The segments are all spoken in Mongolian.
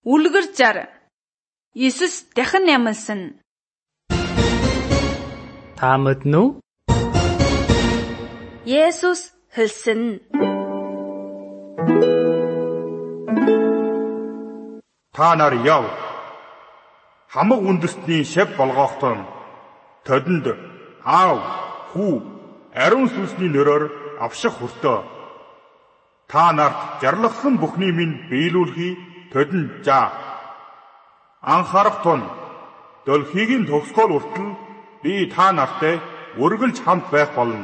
Үлгэр зар. Иесус дахин ямилсан. Та мэднэ үү? Есүс хэлсэн. Та нар яв. Хамаг үндэстний шав болгоохтон тодонд аав, хүү, ариун сүнсний нэрээр авших хүртөө. Та нарт зарлахсан бүхний минь биелүүлэхий тодонд жаа. Анхаарах тун дэлхийгийн төгсгөл хүртэл би та нартай үргэлж хамт байх болно.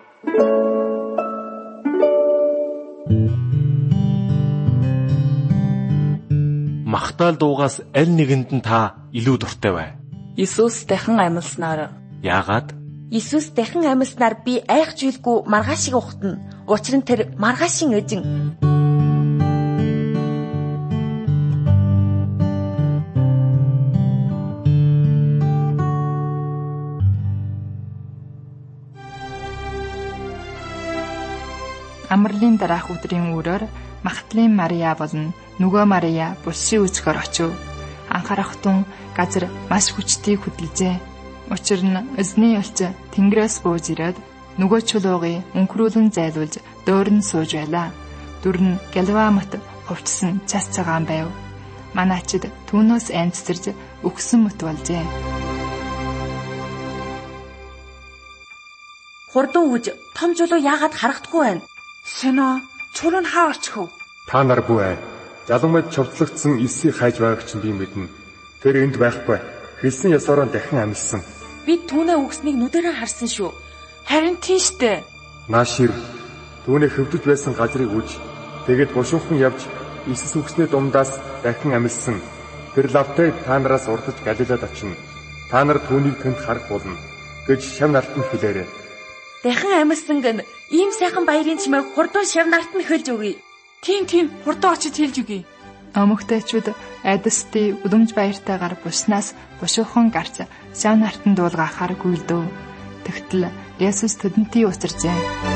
Магтаал дуугаас аль нэгэнд нь та илүү дуртай вэ? Иесус дахин амьлснаар. Яагаад? Иесус дахин амьлснаар би айхжилгүй маргаашиг ухтана. Учир нь тэр маргаашийн эзэн. Амралын дараах өдрийн өрөөр Магдалин Мария болон нөгөө Мария булшийн үзгээр очив. Анхаарах тун газар маш хүчтэй хөдөлжээ. Учир нь эзний элч Тэнгэрээс бууж ирээд нөгөө чулуугыг өнхрүүлэн зайлуулж дөөрн сууж байлаа. Дүр нь галвамт хувцсан цас цагаан байв. Манаачид түүнөөс айнцэрж өгсөн мэт болжээ. Хурдан үж том чулуу яагаад харагдахгүй байна? Шинэ чулуу нь хаа очих вэ? Та нар бүү. Жалангуйд човдлогдсон эсийг хайж байгааг чинь би мэднэ. Тэр энд байхгүй. Хэлсэн ёсоор дахин амьдсан. Бид түүнээ үгснийг нүдэрээ харсан шүү. Харин тийштэй. Наашир түүний хөвдөж байсан газрыг үж, тэгэд бушуухан явж Иесус үгснээ дундаас дахин амьдсан. Тэр лавтай та нараас урдаж Галилад очино. Та нар түүнийг тэнд харах болно гэж шав нартанд хэлээрэй. Дахин амьдсан гэн ийм сайхан баярын чимээг хурдан шав нартанд хэлж өгье. Тийм хурдан очиж хэлж өгье. Омогтойчууд айдастай удамж баяртайгаар буснаас бушуухан гарч шав нартанд дуулгахаар гүйлдэв. Тэгтэл Есүс тэдэнтэй устаржээ.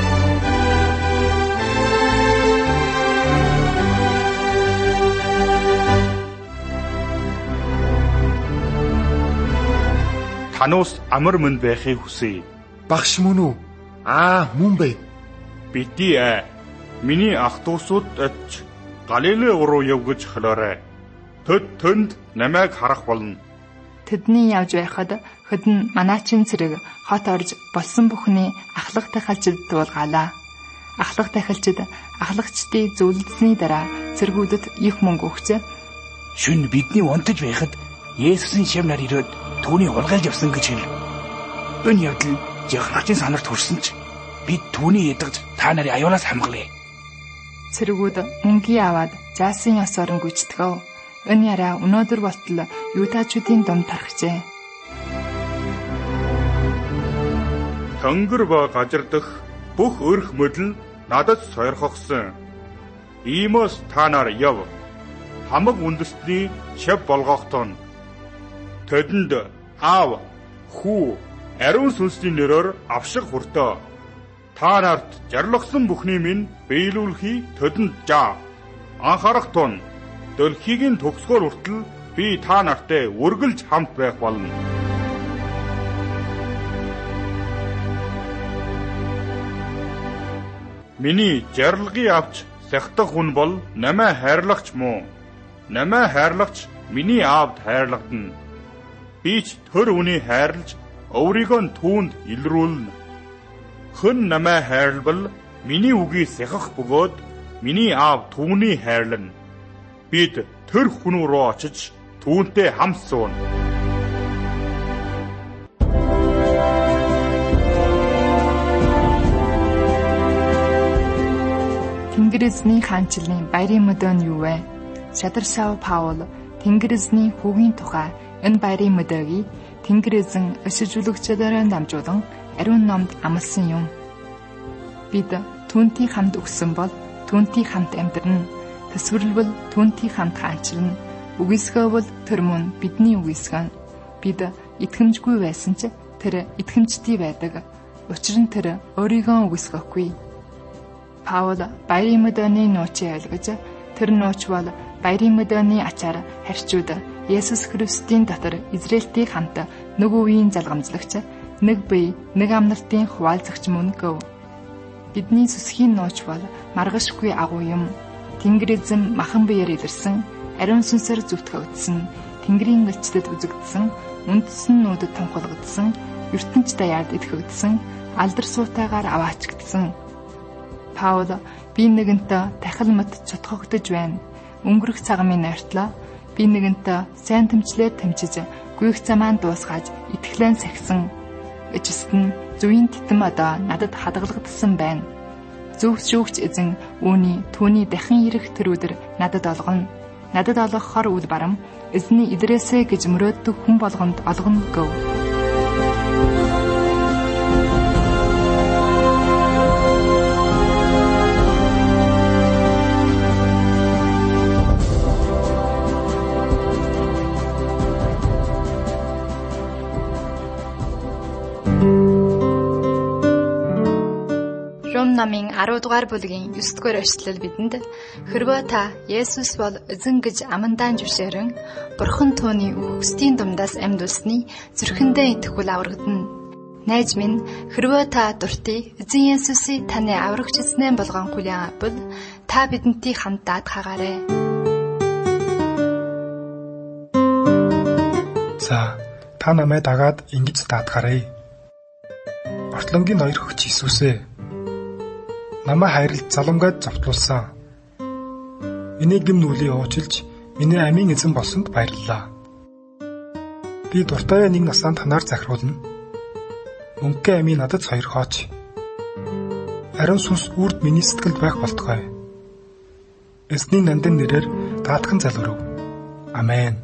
Танаас амар мөн байхыг хүсье. Багш мөн үү? Мөн бай. Бити миний ах дүүсүүд ч Галилей руу явж холоорой. Тэнд намайг харах болно. Тэдний явж байхад хөдөн манаачин цэрэг хот орж болсон бүхний ахлах тахилчид дуулгаалаа. Ахлах тахилчид ахлагчдын зөвлөсний дараа цэргүүдэд их мөнгө өгчээ. Шүн бидний унтаж байхад Есүсийн шав нар ирээд түүний хулгайлж явсан гэж хэл. Энэ явдал жихрачийн санаарт хүрсэн ч бид түүний ядгаж та нарыг аюулаас хамгаалъя. Цэргүүд мөнгөийг аваад жаасын ёсоор гүйцэтгэв. Энэ яриа өнөөдөр болтол юутачуудын дунд тархжээ. Тэнгэр ба газар дах бүх өрх мөдөл надад сойрхогсон. Иймээс та нар яв. Хамаг үндэстний шав болгоохтон тэдэнд аав, хүү, ариун сүнсний нэрээр авших хүртөө. Та нарт зарлахсан бүхний минь биелүүлэхий тэдэнд жаа. Анхаарах тун дэлхийгийн төгсгөл хүртэл би та нартай үргэлж хамт байх болно. Миний зарлагыг авч сахих хүн бол намайг хайрлагч муу. Намайг хайрлагч миний аавд хайрлагдана. Би ч тэр үнийг хайрлаж өөрийгөө түүнд илрүүлнэ. Хүн намайг хайрлбал миний үгийг сахих бөгөөд миний аав түүнийг хайрлана. Бид тэр хүн рүү очиж түүнтэй хамт сууна. Тэнгэр эзний хаанчлалын баярын мөдөө нь юу вэ? Шадар Сав Паул Тэнгэр эзний хүүгийн тухай энэ баярын мөдөөгийг Тэнгэр эзэн өшөжүүлэгчдээр дамжуулан ариун номд амласан юм. Бид түүнтэй хамт өгсөн бол түүнтэй хамт амьдрна. Төсвөрлбөл түүнтэй хамт хаанчлна. Үгүйсгэвэл тэр мөн бидний үгүйсгэн. Бид итгэмжгүй байсан ч тэр итгэмжтэй байдаг. Учир нь тэр өөрийгөө үгүйсгэхгүй. Паул баярын мөдөөний нуучийг ойлгож тэр нууч бол баярын мөдөөний ачаар харьчууд Есүс Христийн дотор Израильтийн хамт нэг үеийн залгамжлагч, нэг бие, нэг амнартын хуваалцагч мөн гэв. Бидний сүсхийн нууц бол маргашгүй агуу юм. Тэнгэр эзэн махан биеэр илэрсэн, ариун сүнсээр зүтгэгдсэн, Тэнгэрийн гэлцтэд үзэгдсэн, үндэсэн нүдэд тунхалгдсан, ертөнц даяард идэвхэгдсэн, алдар суутайгаар аваачигдсан. Паул би нэгэнтээ тахил мэт чотгогдож байна. Өнгөрөх цагмын нойртлоо би нэгэнтээ сайн тэмчлээд тэмчиж, гүйх замаан дуусгаж итгэлэн сахисан. Эцэст нь зүвийн титэм одоо надад хадгалагдсан байна. Зөв шүүгч эзэн түүний дахин ирэх тэр өдөр надад олгоно. Надад олох хор үл барам эзний идрээсэ гэж мөрөөддөг хүн болгонд олгоно гэв. Намын 10 дугаар бүлгийн 9 дугаар эшлэл бидэнд хэрвээ та Есүс бол эзэн гэж амандаа зөвшөөрөн Бурхан түүний үхсдийн дундаас амьдулсны зүрхэндээ итгэхүүл аврагдана. Найз минь хэрвээ та дуртай эзэн Есүсийг таны аврагч эзнээ болгон хүлээн авбал та бидэнтэй хамт даатгаагаарай. За та намайг дагаад ингэж даатгаарай. Ортлонгийн ноёр хөгч Иесусээ намайг хайрлж заламгайд зовтлуулсан. Миний гэм нүглийг уучлж, миний амийн эзэн болсонд баярлалаа. Би дуртай нэг насанд танаар захируулна. Мөнгө амийн надад сойрхооч. Ариун сүнс үрд миний сэтгэлд байх болтугай. Эзний нандин нэрээр даатхан залгэрв. Амен.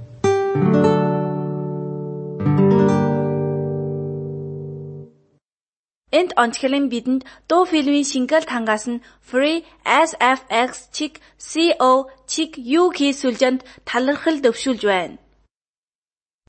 Энд онцгойлон бидэнд дуу фильмийн шингэлт хангасан Free SFX-uk сүлжээнд талархал дэвшүүлж байна.